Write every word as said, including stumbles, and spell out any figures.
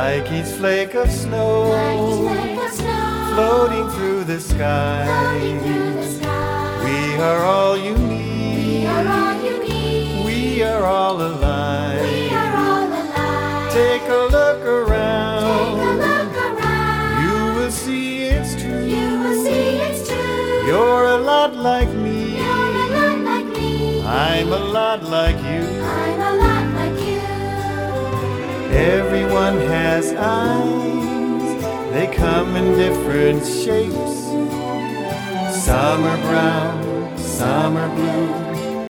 like each flake of snow, like each flake of snow, floating through the sky. floating through the sky. We are all you need. We are all you need. We are all alive. We are all alive. Take a look around. Take a look around. You will see it's true. You will see it's true. You're a lot like me. You're a lot like me. I'm a lot like you. I'm a lot like you. Everyone has eyes. They come in different shapes. Some are brown, some are blue,